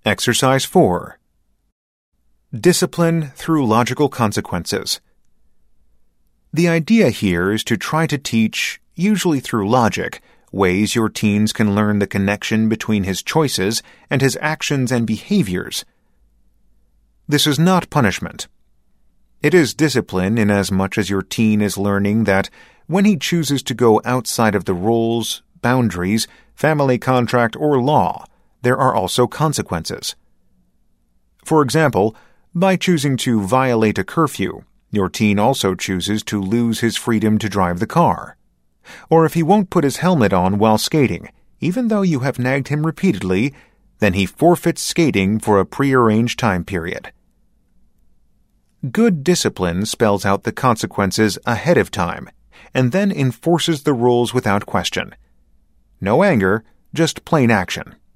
Exercise 4. Discipline through logical consequences. The idea here is to try to teach, usually through logic, ways your teens can learn the connection between his choices and his actions and behaviors. This is not punishment. It is discipline in as much as your teen is learning that when he chooses to go outside of the rules, boundaries, family contract, or law, there are also consequences. For example, by choosing to violate a curfew, your teen also chooses to lose his freedom to drive the car. Or if he won't put his helmet on while skating, even though you have nagged him repeatedly, then he forfeits skating for a prearranged time period. Good discipline spells out the consequences ahead of time, and then enforces the rules without question. No anger, just plain action.